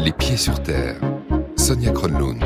Les pieds sur terre. Sonia Kronlund.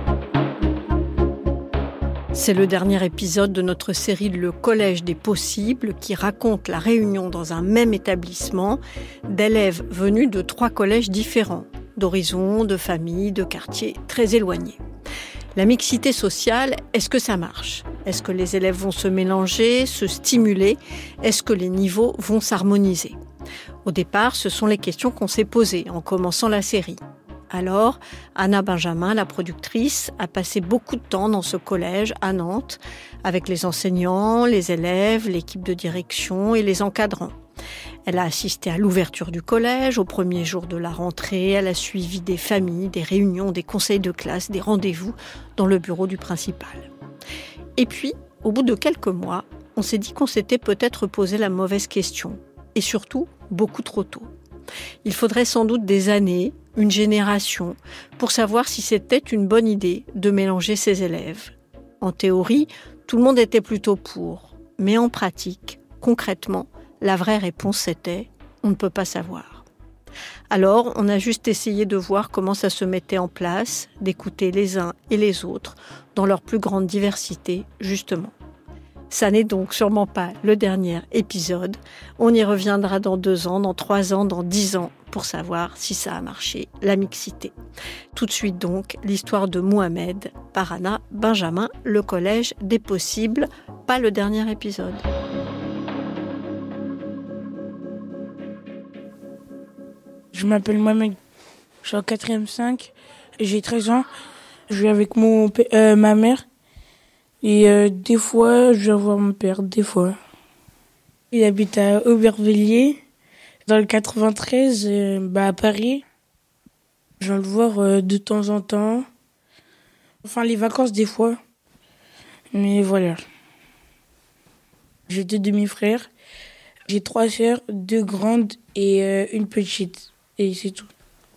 C'est le dernier épisode de notre série Le Collège des possibles qui raconte la réunion dans un même établissement d'élèves venus de 3 collèges différents, d'horizons, de familles, de quartiers très éloignés. La mixité sociale, est-ce que ça marche ? Est-ce que les élèves vont se mélanger, se stimuler ? Est-ce que les niveaux vont s'harmoniser ? Au départ, ce sont les questions qu'on s'est posées en commençant la série. Alors, Anna Benjamin, la productrice, a passé beaucoup de temps dans ce collège à Nantes, avec les enseignants, les élèves, l'équipe de direction et les encadrants. Elle a assisté à l'ouverture du collège, au premier jour de la rentrée, elle a suivi des familles, des réunions, des conseils de classe, des rendez-vous dans le bureau du principal. Et puis, au bout de quelques mois, on s'est dit qu'on s'était peut-être posé la mauvaise question, et surtout, beaucoup trop tôt. Il faudrait sans doute des années, une génération, pour savoir si c'était une bonne idée de mélanger ces élèves. En théorie, tout le monde était plutôt pour, mais en pratique, concrètement, la vraie réponse c'était « on ne peut pas savoir ». Alors, on a juste essayé de voir comment ça se mettait en place, d'écouter les uns et les autres dans leur plus grande diversité, justement. Ça n'est donc sûrement pas le dernier épisode. On y reviendra dans 2 ans, dans 3 ans, dans 10 ans pour savoir si ça a marché, la mixité. Tout de suite donc, l'histoire de Mohamed par Anna Benjamin, le collège des possibles, pas le dernier épisode. Je m'appelle Mohamed, je suis en 4e 5, j'ai 13 ans, je vis avec ma mère. Et des fois, je viens voir mon père, des fois. Il habite à Aubervilliers, dans le 93, à Paris. Je viens le voir de temps en temps. Enfin, les vacances, des fois. Mais voilà. J'ai 2 demi-frères. J'ai 3 sœurs, 2 grandes et une petite. Et c'est tout.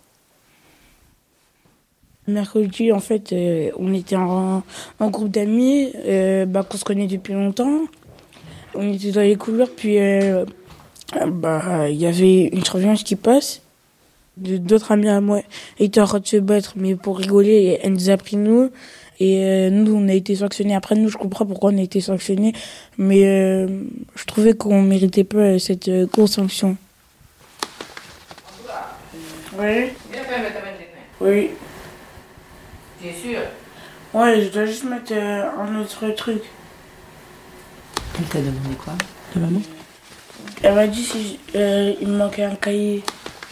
Mercredi, en fait, on était en groupe d'amis qu'on se connaît depuis longtemps. On était dans les couloirs, puis il y avait une surveillance qui passe. D'autres amis à moi étaient en train de se battre, mais pour rigoler, elle nous a pris nous. Et nous, on a été sanctionnés. Après, nous, je comprends pourquoi on a été sanctionnés, mais je trouvais qu'on méritait pas cette grosse sanction. Oui. Oui. T'es sûr? Ouais, je dois juste mettre un autre truc. Elle t'a demandé quoi, ta maman? Elle m'a dit si il me manquait un cahier.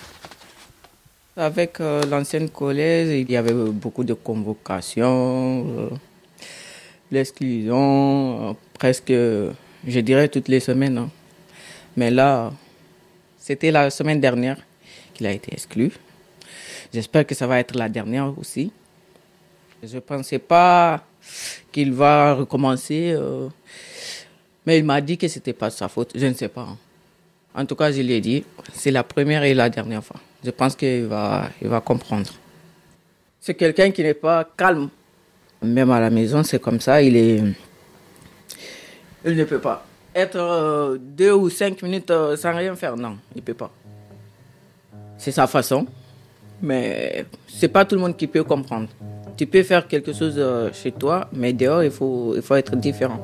Avec l'ancienne collège, il y avait beaucoup de convocations, l'exclusion, presque, je dirais, toutes les semaines. Hein. Mais là, c'était la semaine dernière qu'il a été exclu. J'espère que ça va être la dernière aussi. Je ne pensais pas qu'il va recommencer, mais il m'a dit que ce n'était pas sa faute. Je ne sais pas. En tout cas, je lui ai dit, c'est la première et la dernière fois. Je pense qu'il va comprendre. C'est quelqu'un qui n'est pas calme. Même à la maison, c'est comme ça. Il ne peut pas être 2 ou 5 minutes sans rien faire. Non, il ne peut pas. C'est sa façon, mais ce n'est pas tout le monde qui peut comprendre. Tu peux faire quelque chose chez toi, mais dehors, il faut être différent.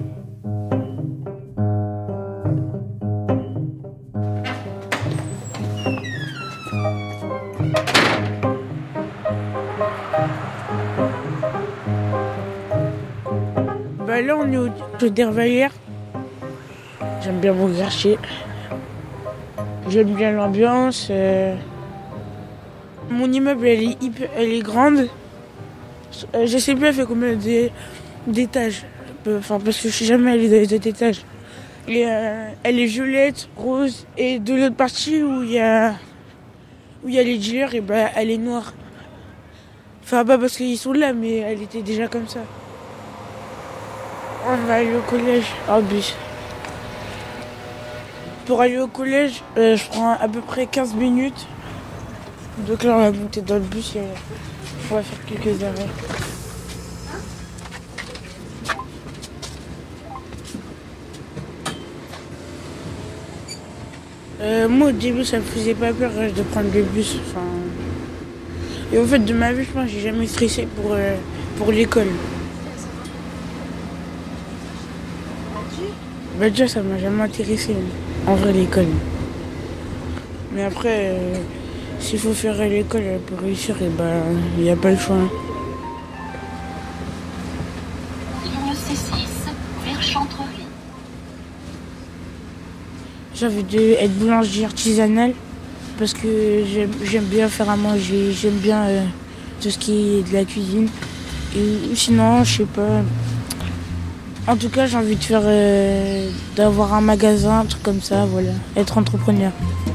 Là, on est au Dervalière. J'aime bien mon quartier. J'aime bien l'ambiance. Mon immeuble, elle est grande. Je sais plus, elle fait combien d'étages. Enfin, parce que je suis jamais allée dans les autres étages. Et elle est violette, rose. Et de l'autre partie où il y a les dealers, et elle est noire. Enfin, pas parce qu'ils sont là, mais elle était déjà comme ça. On va aller au collège en bus. Pour aller au collège, je prends à peu près 15 minutes. Donc là, on va monter dans le bus et on va faire quelques arrêts. Moi, au début, ça me faisait pas peur de prendre le bus. Enfin, Et au fait, de ma vie, je pense que j'ai jamais stressé pour l'école. Bah déjà, ça m'a jamais intéressé, en vrai, l'école. Mais après, s'il faut faire l'école pour réussir, et bah, il n'y a pas le choix. Ligne C6, vers Chantrerie. J'avais dû être boulanger artisanale parce que j'aime bien faire à manger, j'aime bien tout ce qui est de la cuisine. Et sinon, je sais pas. En tout cas, j'ai envie de faire d'avoir un magasin, un truc comme ça, voilà, être entrepreneur.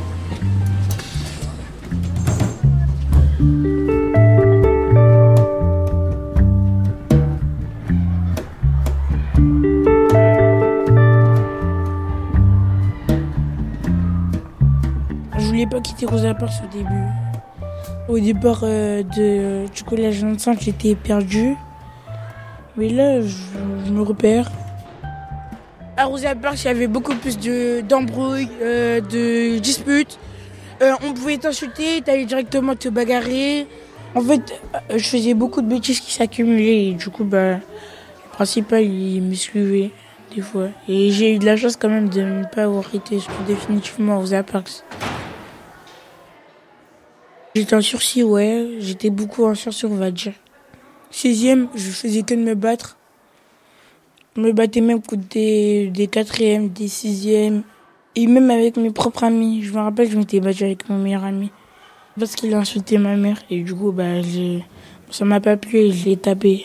Je voulais pas quitter Rosa Parks au début. Au départ du collège 25, j'étais perdue. Mais là, je me repère. À Rosa Parks, il y avait beaucoup plus d'embrouilles, de disputes. On pouvait t'insulter, t'allais directement te bagarrer. En fait, je faisais beaucoup de bêtises qui s'accumulaient. Et du coup, le principal, il me suivait des fois. Et j'ai eu de la chance quand même de ne pas avoir été définitivement à Rosa Parks. J'étais en sursis, ouais. J'étais beaucoup en sursis, on va dire. 6e, je faisais que de me battre. Je me battais même contre des 4e, des 6e. Et même avec mes propres amis. Je me rappelle, je m'étais battue avec mon meilleur ami. Parce qu'il a insulté ma mère. Et du coup, ça m'a pas plu et je l'ai tapé.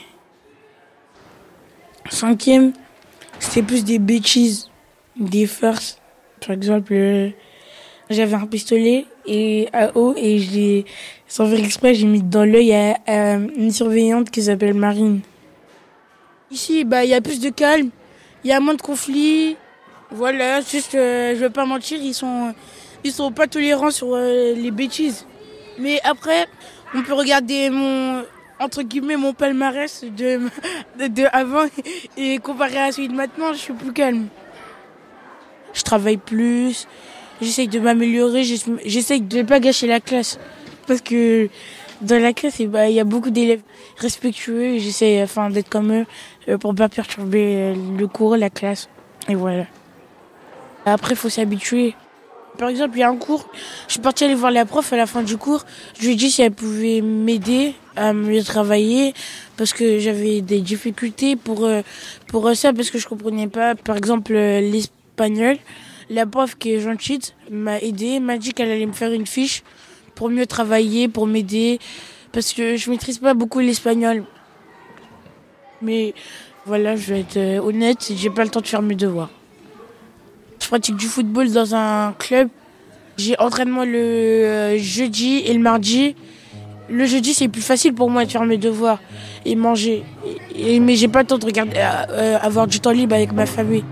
5e, c'était plus des bêtises, des farces. Par exemple, j'avais un pistolet à eau et sans faire exprès, j'ai mis dans l'œil à une surveillante qui s'appelle Marine. Ici, il y a plus de calme, il y a moins de conflits. Voilà, juste, je vais pas mentir, ils sont pas tolérants sur les bêtises. Mais après, on peut regarder mon palmarès de avant et comparer à celui de maintenant, je suis plus calme. Je travaille plus. J'essaye de m'améliorer, j'essaye de ne pas gâcher la classe. Parce que dans la classe, il y a beaucoup d'élèves respectueux et j'essaye d'être comme eux pour ne pas perturber le cours, la classe. Et voilà. Après, il faut s'habituer. Par exemple, il y a un cours, je suis partie aller voir la prof à la fin du cours. Je lui ai dit si elle pouvait m'aider à mieux travailler parce que j'avais des difficultés pour ça parce que je comprenais pas, par exemple, l'espagnol. La prof qui est gentille m'a aidé, m'a dit qu'elle allait me faire une fiche pour mieux travailler, pour m'aider, parce que je maîtrise pas beaucoup l'espagnol. Mais voilà, je vais être honnête, j'ai pas le temps de faire mes devoirs. Je pratique du football dans un club. J'ai entraînement le jeudi et le mardi. Le jeudi, c'est plus facile pour moi de faire mes devoirs et manger. Mais j'ai pas le temps de regarder, avoir du temps libre avec ma famille.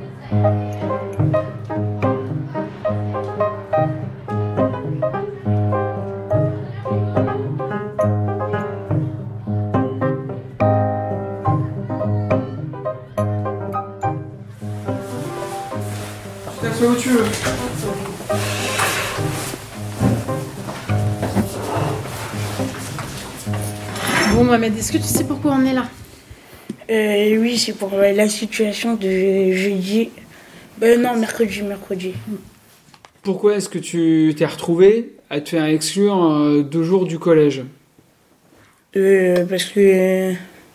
Fais où tu veux. Bon, Mohamed, est-ce que tu sais pourquoi on est là? Oui, c'est pour la situation de jeudi. Non, mercredi. Pourquoi est-ce que tu t'es retrouvé à te faire exclure 2 jours du collège? Parce que...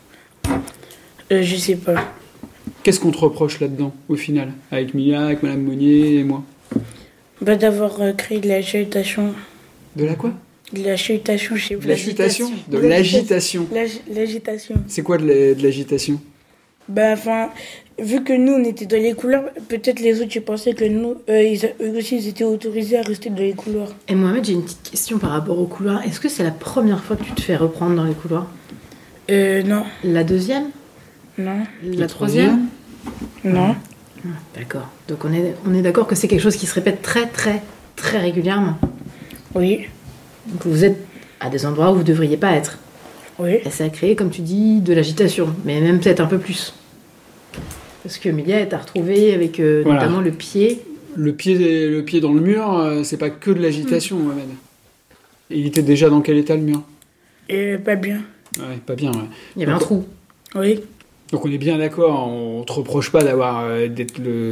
je sais pas. Qu'est-ce qu'on te reproche là-dedans, au final? Avec Mia, avec Madame Monnier et moi? D'avoir créé de la chahutation. De la quoi? De la chahutation, je sais pas. De la chutation? De l'agitation. L'agitation. C'est quoi de l'agitation? Vu que nous, on était dans les couloirs, peut-être les autres, ils pensaient que nous, eux aussi, ils étaient autorisés à rester dans les couloirs. Et Mohamed, j'ai une petite question par rapport aux couloirs. Est-ce que c'est la première fois que tu te fais reprendre dans les couloirs? Non. La 2e? Non. La 3e? Non. D'accord. Donc on est d'accord que c'est quelque chose qui se répète très très très régulièrement. Oui. Donc vous êtes à des endroits où vous ne devriez pas être. Oui. Et ça a créé, comme tu dis, de l'agitation, mais même peut-être un peu plus. Parce que Emilia t'a retrouvé avec notamment le pied. Le pied dans le mur, c'est pas que de l'agitation, Mohamed. Et il était déjà dans quel état, le mur? Pas bien. Ouais, pas bien, ouais. Il y avait un trou. Oui. Donc on est bien d'accord, on te reproche pas d'être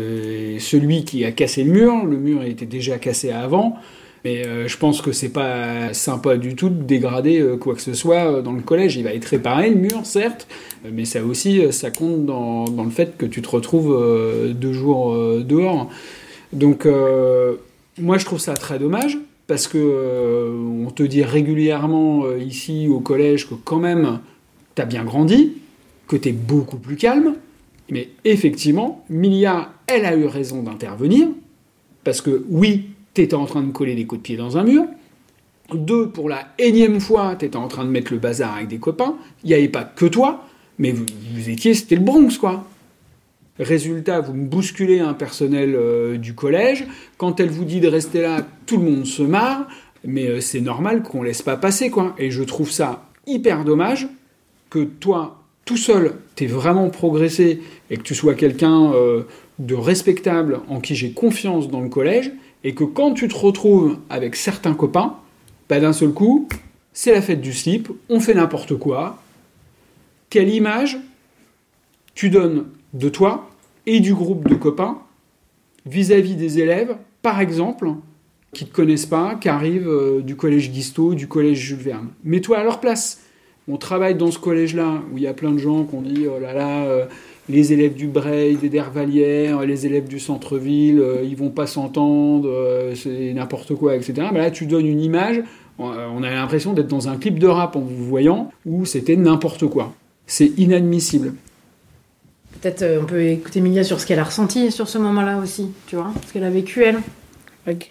celui qui a cassé le mur. Le mur était déjà cassé avant. Mais je pense que c'est pas sympa du tout de dégrader quoi que ce soit dans le collège. Il va être réparé, le mur, certes, mais ça aussi, ça compte dans le fait que tu te retrouves 2 jours dehors. Donc, moi, je trouve ça très dommage, parce que on te dit régulièrement ici au collège que quand même, t'as bien grandi, que t'es beaucoup plus calme, mais effectivement, Milia, elle a eu raison d'intervenir, parce que oui, t'étais en train de coller des coups de pied dans un mur. 2, pour la énième fois, t'étais en train de mettre le bazar avec des copains. Il n'y avait pas que toi, mais vous étiez, c'était le Bronx, quoi. Résultat, vous me bousculez un personnel du collège. Quand elle vous dit de rester là, tout le monde se marre. Mais c'est normal qu'on laisse pas passer, quoi. Et je trouve ça hyper dommage que toi, tout seul, t'aies vraiment progressé et que tu sois quelqu'un de respectable, en qui j'ai confiance dans le collège, et que quand tu te retrouves avec certains copains, bah d'un seul coup, c'est la fête du slip, on fait n'importe quoi. Quelle image tu donnes de toi et du groupe de copains vis-à-vis des élèves, par exemple, qui ne te connaissent pas, qui arrivent du collège Guisteau, du collège Jules Verne. Mets-toi à leur place. On travaille dans ce collège-là, où il y a plein de gens qui ont dit « Oh là là, les élèves du Breil, des Dervalières, les élèves du centre-ville, ils vont pas s'entendre, c'est n'importe quoi, etc. » Mais là, tu donnes une image, on a l'impression d'être dans un clip de rap en vous voyant, où c'était n'importe quoi. C'est inadmissible. Peut-être on peut écouter Milia sur ce qu'elle a ressenti sur ce moment-là aussi, tu vois, ce qu'elle a vécu, elle. Ok.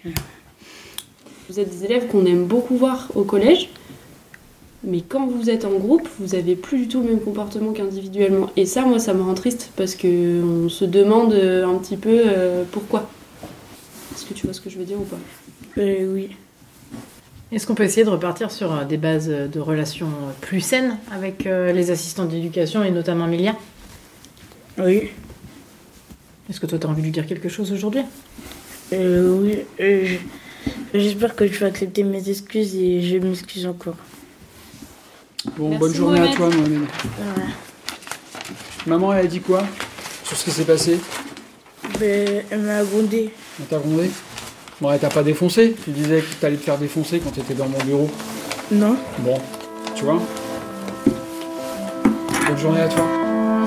Vous êtes des élèves qu'on aime beaucoup voir au collège, mais quand vous êtes en groupe, vous avez plus du tout le même comportement qu'individuellement. Et ça, moi, ça me rend triste, parce qu'on se demande un petit peu pourquoi. Est-ce que tu vois ce que je veux dire ou pas ? Oui. Est-ce qu'on peut essayer de repartir sur des bases de relations plus saines avec les assistants d'éducation, et notamment Milia ? Oui. Est-ce que toi, tu as envie de lui dire quelque chose aujourd'hui ? Oui. J'espère que tu vas accepter mes excuses et je m'excuse encore. Bon, Merci, bonne journée Mohamed. à toi, Mohamed. Ouais. Maman, elle a dit quoi sur ce qui s'est passé ? Elle m'a grondé. Elle t'a grondé ? Bon, elle t'a pas défoncé ? Tu disais que t'allais te faire défoncer quand t'étais dans mon bureau. Non. Bon, tu vois ? Bonne journée à toi.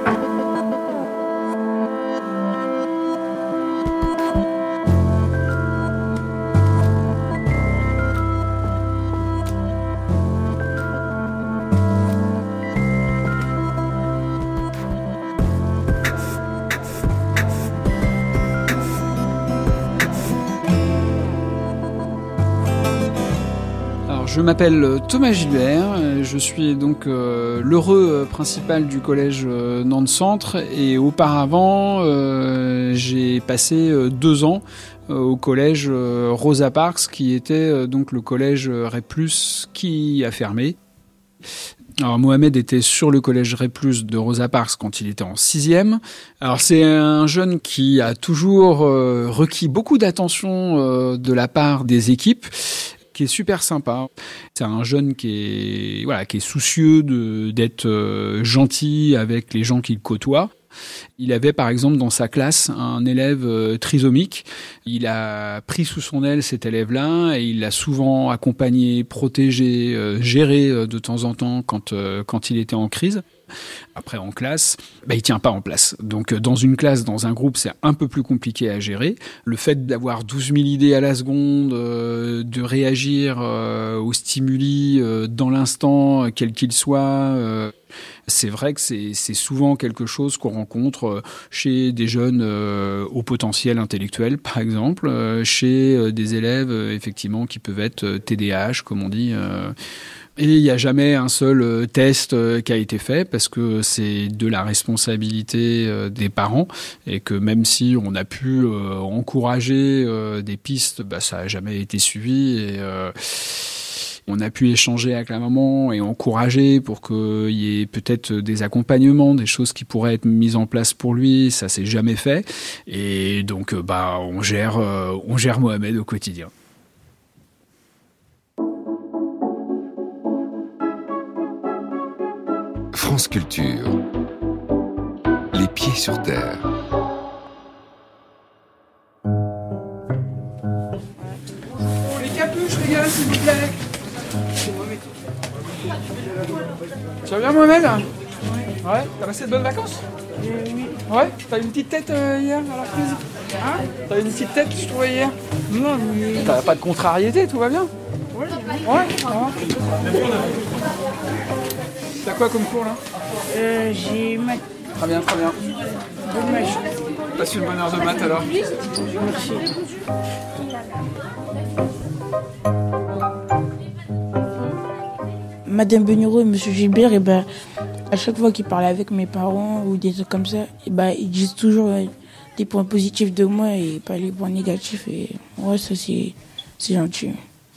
Je m'appelle Thomas Gilbert, je suis donc l'heureux principal du collège Nantes Centre, et auparavant j'ai passé 2 ans au collège Rosa Parks, qui était donc le collège Ré+, qui a fermé. Alors Mohamed était sur le collège Ré+ de Rosa Parks quand il était en 6e. Alors c'est un jeune qui a toujours requis beaucoup d'attention de la part des équipes, qui est super sympa. C'est un jeune qui est soucieux d'être gentil avec les gens qu'il côtoie. Il avait par exemple dans sa classe un élève trisomique. Il a pris sous son aile cet élève-là et il l'a souvent accompagné, protégé, géré de temps en temps quand il était en crise. Après, en classe, il tient pas en place. Donc, dans une classe, dans un groupe, c'est un peu plus compliqué à gérer. Le fait d'avoir 12 000 idées à la seconde, de réagir aux stimuli dans l'instant, quel qu'il soit, c'est vrai que c'est souvent quelque chose qu'on rencontre chez des jeunes au potentiel intellectuel, par exemple, chez des élèves, effectivement, qui peuvent être TDAH, comme on dit. Et il n'y a jamais un seul test qui a été fait, parce que c'est de la responsabilité des parents, et que même si on a pu encourager des pistes, ça n'a jamais été suivi. Et on a pu échanger avec la maman et encourager pour qu'il y ait peut-être des accompagnements, des choses qui pourraient être mises en place pour lui. Ça s'est jamais fait. Et donc, on gère Mohamed au quotidien. France Culture. Les pieds sur terre. Les capuches, les gars, s'il vous plaît. Tu vas bien, Mohamed? Ouais. T'as passé de bonnes vacances? Oui. Ouais. T'as eu une petite tête hier à la reprise? Hein? T'as eu une petite tête, je trouvais hier? Non, mais... T'as pas de contrariété, tout va bien? Ouais. Ça va. T'as quoi comme cours là? J'ai maths. Très bien. Dommage. Passe une bonne heure de maths alors. Merci. Madame Beniro et Monsieur Gilbert, à chaque fois qu'ils parlaient avec mes parents ou des trucs comme ça, ils disent toujours des points positifs de moi et pas les points négatifs. Et ouais, ça c'est gentil.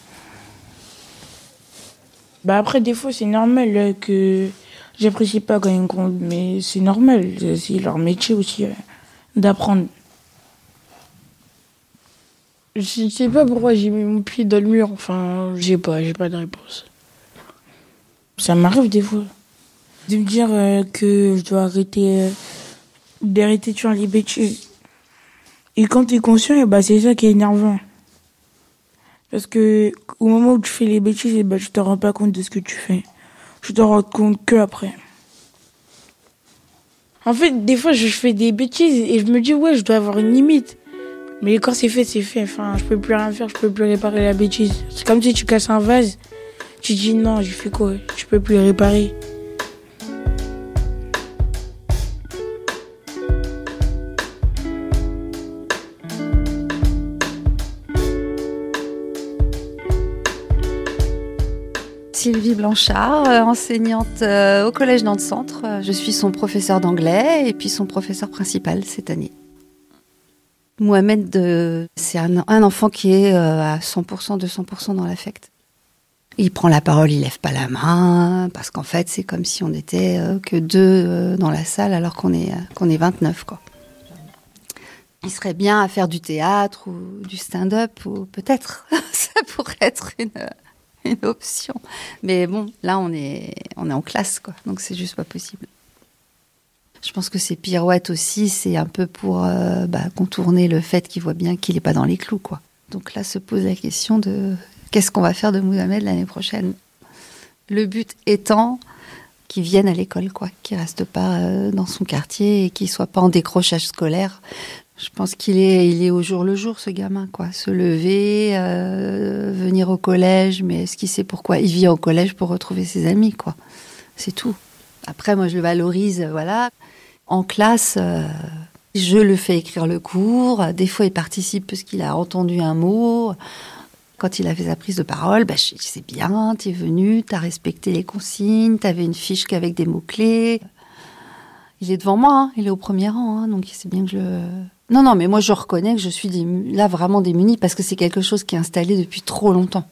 Après, des fois, c'est normal que j'apprécie pas quand ils me grondent, mais c'est normal. C'est leur métier aussi d'apprendre. Je sais pas pourquoi j'ai mis mon pied dans le mur. Enfin, j'ai pas de réponse. Ça m'arrive des fois de me dire que je dois d'arrêter de faire les bêtises. Et quand t'es conscient, c'est ça qui est énervant. Parce que au moment où tu fais les bêtises, tu te rends pas compte de ce que tu fais. Tu te rends compte que après. En fait, des fois, je fais des bêtises et je me dis, ouais, je dois avoir une limite. Mais quand c'est fait, c'est fait. Enfin, je peux plus rien faire, je peux plus réparer la bêtise. C'est comme si tu casses un vase. Tu dis, non, j'ai fait quoi? Je peux plus le réparer. Sylvie Blanchard, enseignante au Collège Nantes-Centre. Je suis son professeur d'anglais et puis son professeur principal cette année. Mohamed, c'est un enfant qui est à 100%, 200% dans l'affect. Il prend la parole, il lève pas la main, parce qu'en fait, c'est comme si on n'était que 2 dans la salle alors qu'on est 29, quoi. Il serait bien à faire du théâtre ou du stand-up, ou peut-être, ça pourrait être une option. Mais bon, là, on est en classe, quoi. Donc, c'est juste pas possible. Je pense que ces pirouettes aussi, c'est un peu pour contourner le fait qu'il voit bien qu'il n'est pas dans les clous, quoi. Donc là, se pose la question de qu'est-ce qu'on va faire de Mohamed l'année prochaine. Le but étant qu'il vienne à l'école, quoi. Qu'il reste pas dans son quartier et qu'il soit pas en décrochage scolaire. Je pense qu'il est au jour le jour, ce gamin, quoi. Se lever, venir au collège, mais est-ce qu'il sait pourquoi il vient au collège pour retrouver ses amis, quoi. C'est tout. Après, moi, je le valorise, voilà. En classe, je le fais écrire le cours. Des fois, il participe parce qu'il a entendu un mot. Quand il a fait sa prise de parole, je dis, c'est bien, t'es venu, t'as respecté les consignes, t'avais une fiche avec des mots-clés. Il est devant moi, hein, il est au premier rang, hein, donc c'est bien que je le... Non, mais moi, je reconnais que je suis là vraiment démunie parce que c'est quelque chose qui est installé depuis trop longtemps.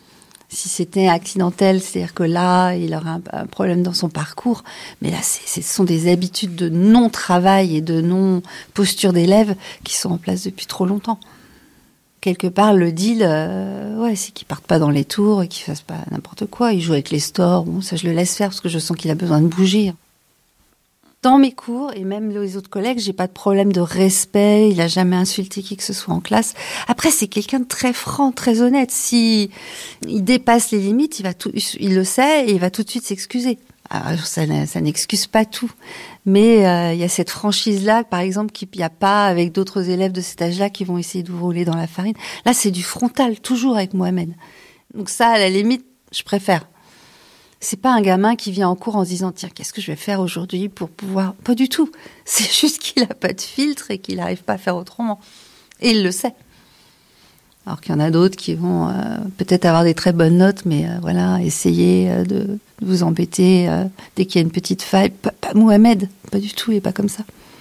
Si c'était accidentel, c'est-à-dire que là, il aurait un problème dans son parcours. Mais là, ce sont des habitudes de non-travail et de non-posture d'élève qui sont en place depuis trop longtemps. Quelque part, le deal, c'est qu'ils partent pas dans les tours et qu'ils fassent pas n'importe quoi. Ils jouent avec les stores. Bon, ça, je le laisse faire parce que je sens qu'il a besoin de bouger. Dans mes cours, et même les autres collègues, j'ai pas de problème de respect. Il a jamais insulté qui que ce soit en classe. Après, c'est quelqu'un de très franc, très honnête. Si il dépasse les limites, il le sait et il va tout de suite s'excuser. Alors, ça n'excuse pas tout. Mais il y a cette franchise-là, par exemple, qu'il n'y a pas avec d'autres élèves de cet âge-là qui vont essayer de vous rouler dans la farine. Là, c'est du frontal, toujours avec Mohamed. Donc ça, à la limite, je préfère. C'est pas un gamin qui vient en cours en se disant « Tiens, qu'est-ce que je vais faire aujourd'hui pour pouvoir... » Pas du tout. C'est juste qu'il a pas de filtre et qu'il n'arrive pas à faire autrement. Et il le sait. Alors qu'il y en a d'autres qui vont peut-être avoir des très bonnes notes, mais essayer de vous embêter dès qu'il y a une petite faille. Pas Mohamed, pas du tout, il n'est pas comme ça.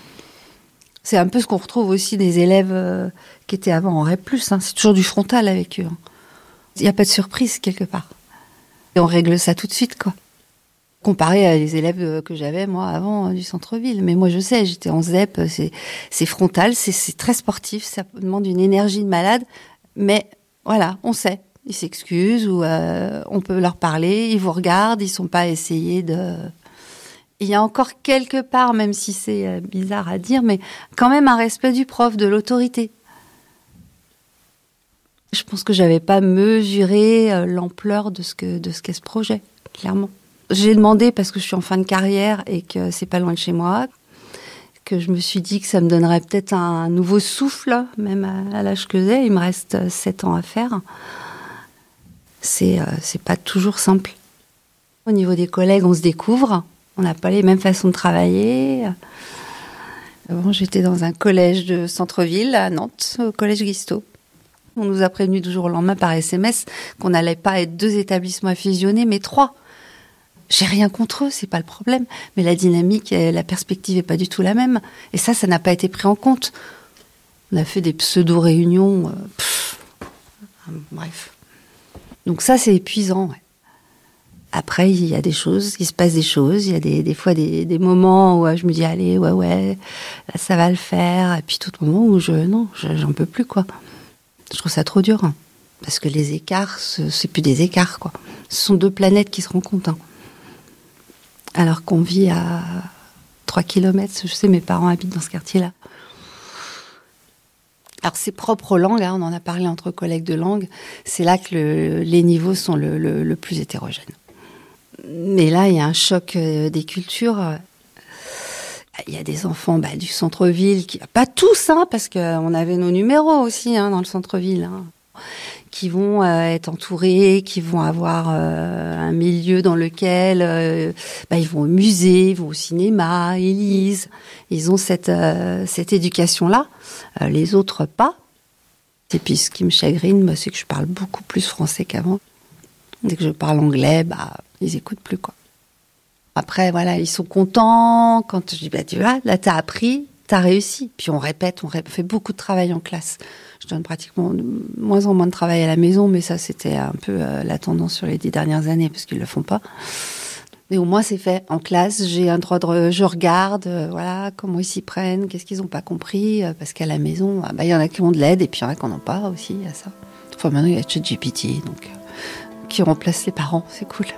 C'est un peu ce qu'on retrouve aussi des élèves qui étaient avant en REP+. Hein. C'est toujours du frontal avec eux. Hein. Il n'y a pas de surprise quelque part. Et on règle ça tout de suite, quoi. Comparé à les élèves que j'avais, moi, avant, du centre-ville. Mais moi, je sais, j'étais en ZEP, c'est frontal, c'est très sportif, ça demande une énergie de malade. Mais voilà, on sait. Ils s'excusent ou on peut leur parler, ils vous regardent, ils sont pas essayés de... Il y a encore quelque part, même si c'est bizarre à dire, mais quand même un respect du prof, de l'autorité. Je pense que j'avais pas mesuré l'ampleur de ce qu'est ce projet, clairement. J'ai demandé, parce que je suis en fin de carrière et que c'est pas loin de chez moi, que je me suis dit que ça me donnerait peut-être un nouveau souffle, même à l'âge que j'ai. Il me reste 7 ans à faire. C'est pas toujours simple. Au niveau des collègues, on se découvre. On n'a pas les mêmes façons de travailler. Avant, j'étais dans un collège de centre-ville à Nantes, au collège Guisteau. On nous a prévenu du jour au lendemain par SMS qu'on n'allait pas être 2 établissements à fusionner, mais 3. J'ai rien contre eux, c'est pas le problème. Mais la dynamique et la perspective est pas du tout la même. Et ça n'a pas été pris en compte. On a fait des pseudo-réunions. Bref. Donc ça, c'est épuisant, ouais. Après, il y a des choses, il se passe des choses. Il y a des fois des moments où je me dis, allez, ouais, là, ça va le faire. Et puis tout le moment où j'en peux plus, quoi. Je trouve ça trop dur. Hein. Parce que les écarts, c'est plus des écarts, quoi. Ce sont 2 planètes qui se rencontrent. Hein. Alors qu'on vit à 3 km, je sais, mes parents habitent dans ce quartier-là. Alors, c'est propre aux langues, on en a parlé entre collègues de langue, c'est là que les niveaux sont le plus hétérogènes. Mais là, il y a un choc des cultures. Il y a des enfants du centre-ville, pas tous, parce qu'on avait nos numéros aussi dans le centre-ville, qui vont être entourés, qui vont avoir un milieu dans lequel ils vont au musée, ils vont au cinéma, ils lisent. Ils ont cette éducation-là. Les autres, pas. Et puis, ce qui me chagrine, c'est que je parle beaucoup plus français qu'avant. Dès que je parle anglais, ils écoutent plus, quoi. Après, voilà, ils sont contents quand je dis, tu vois, là, t'as appris, t'as réussi. Puis on répète, on fait beaucoup de travail en classe. Je donne pratiquement de moins en moins de travail à la maison, mais ça, c'était un peu la tendance sur les 10 dernières années, parce qu'ils le font pas. Mais au moins, c'est fait. En classe, j'ai un droit je regarde, voilà, comment ils s'y prennent, qu'est-ce qu'ils n'ont pas compris, parce qu'à la maison, il y en a qui ont de l'aide, et puis il y en a qui n'en ont pas aussi, à ça. Enfin, maintenant, il y a ChatGPT, donc, qui remplace les parents, c'est cool.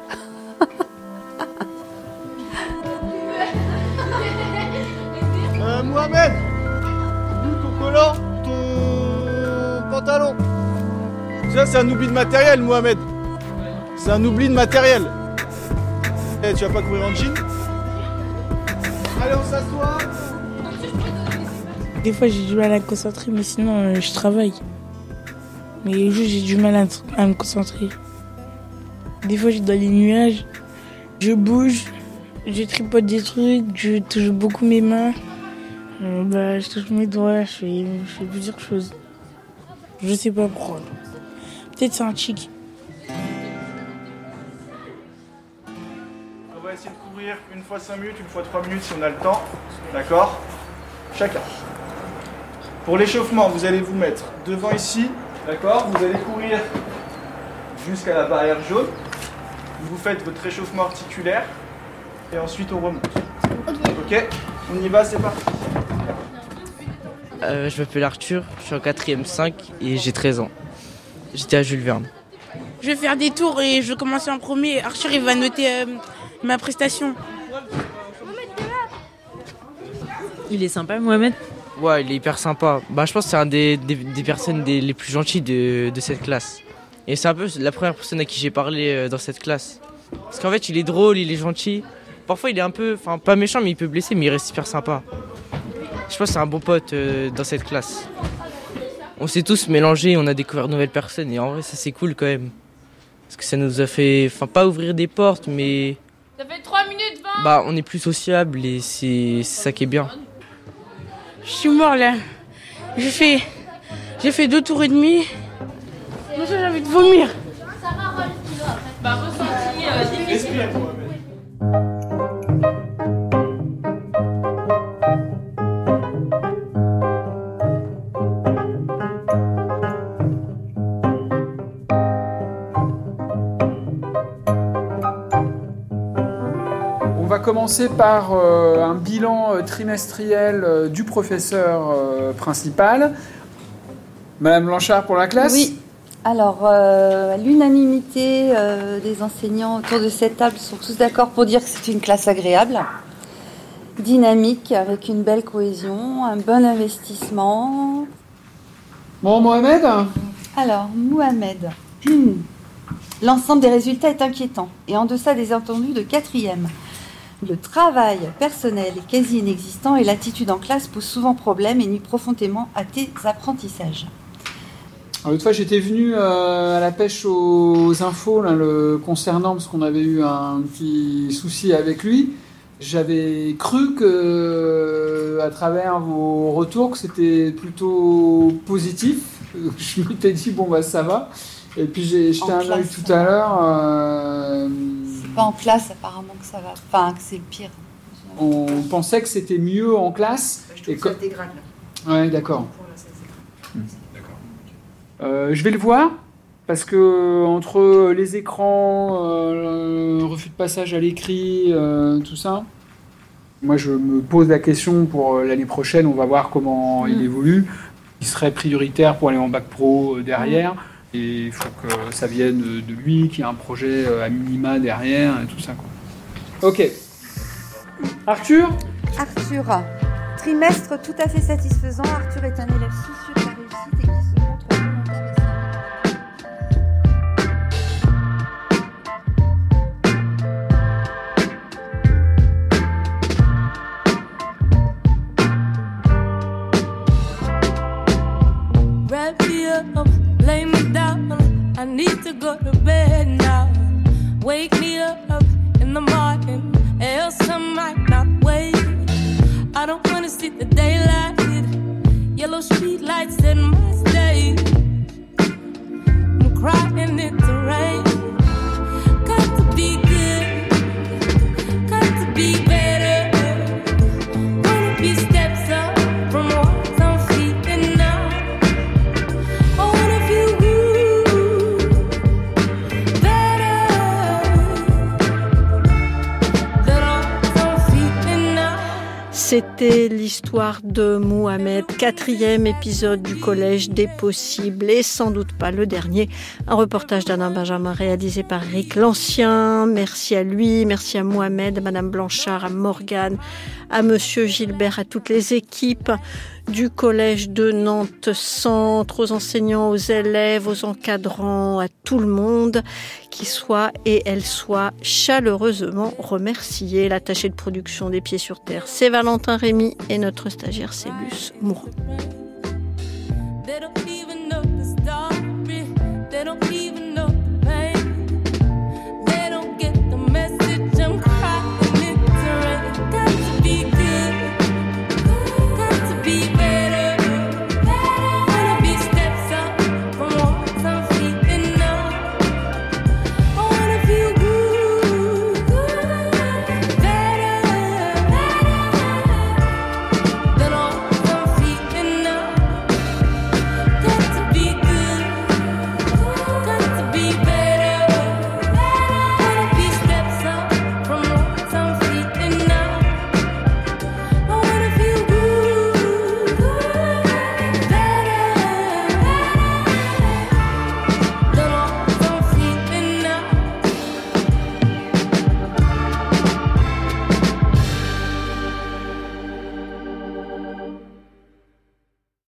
Mohamed, d'où ton collant, ton pantalon. Ça, c'est un oubli de matériel, Mohamed. C'est un oubli de matériel. Tu vas pas courir en jean? Allez, on s'assoit. Des fois, j'ai du mal à me concentrer, mais sinon, je travaille. Mais juste, j'ai du mal à me concentrer. Des fois, je suis dans les nuages, je bouge, je tripote des trucs, je touche beaucoup mes mains. Je touche mes doigts, je fais plusieurs choses. Je sais pas pourquoi. Peut-être c'est un tic. On va essayer de courir une fois 5 minutes, une fois 3 minutes si on a le temps. D'accord? Chacun. Pour l'échauffement, vous allez vous mettre devant ici. D'accord? Vous allez courir jusqu'à la barrière jaune. Vous faites votre réchauffement articulaire. Et ensuite on remonte. Ok? On y va, c'est parti. Je m'appelle Arthur, je suis en 4e 5 et j'ai 13 ans. J'étais à Jules Verne. Je vais faire des tours et je vais commencer en premier. Arthur, il va noter ma prestation. Il est sympa, Mohamed? Ouais, il est hyper sympa. Je pense que c'est un des personnes les plus gentilles de cette classe. Et c'est un peu la première personne à qui j'ai parlé dans cette classe. Parce qu'en fait, il est drôle, il est gentil. Parfois, il est un peu, pas méchant, mais il peut blesser, mais il reste hyper sympa. Je pense que c'est un bon pote dans cette classe. On s'est tous mélangés, on a découvert de nouvelles personnes et en vrai ça c'est cool quand même. Parce que ça nous a fait, pas ouvrir des portes mais... Ça fait 3 minutes 20. On est plus sociable et c'est ça qui est bien. Je suis mort là. J'ai fait 2 tours et demi. Moi j'ai envie de vomir. Ressenti difficile. On va commencer par un bilan trimestriel du professeur principal. Madame Blanchard pour la classe? Oui. Alors, l'unanimité des enseignants autour de cette table sont tous d'accord pour dire que c'est une classe agréable. dynamique, avec une belle cohésion, un bon investissement. Bon, Mohamed ? Alors, Mohamed, l'ensemble des résultats est inquiétant et en deçà des attendus de 4e. Le travail personnel est quasi inexistant et l'attitude en classe pose souvent problème et nuit profondément à tes apprentissages. L'autre fois, j'étais venu à la pêche aux infos là, concernant, parce qu'on avait eu un petit souci avec lui. J'avais cru que, à travers vos retours, que c'était plutôt positif. Je m'étais dit, bon, bah ça va. Et puis j'ai jeté un œil tout à l'heure. C'est pas en classe, apparemment, que ça va. Enfin, que c'est pire. On pensait que c'était mieux en classe. Je trouve que ça dégrade, là. Ouais, d'accord. Je vais le voir, parce que entre les écrans, refus de passage à l'écrit, tout ça, moi je me pose la question pour l'année prochaine, on va voir comment il évolue. Il serait prioritaire pour aller en bac pro derrière, et il faut que ça vienne de lui, qu'il y ait un projet à minima derrière, et tout ça, quoi. Ok. Arthur, trimestre tout à fait satisfaisant. Arthur est un élève soucieux de la réussite et qui se montre volontaire et sérieux. Wrap me up, lay me down. I need to go to bed now. Wake me up in the morning, else I might not wait. I don't wanna see the daylight, yellow street lights in my stage. I'm crying in the rain. Got to be good, got to be better. Wanna be steps up from what I'm feeling now. I wanna feel better than what I'm feeling now. C'était l'histoire de Mohamed, 4e épisode du Collège des possibles et sans doute pas le dernier. Un reportage d'Alain Benjamin réalisé par Eric Lancien. Merci à lui, merci à Mohamed, à Madame Blanchard, à Morgane, à Monsieur Gilbert, à toutes les équipes du Collège de Nantes Centre, aux enseignants, aux élèves, aux encadrants, à tout le monde, qui soit et elle soit chaleureusement remerciée. L'attaché de production des Pieds sur Terre, c'est Valentin Rémy et notre stagiaire, c'est Luce Mourant.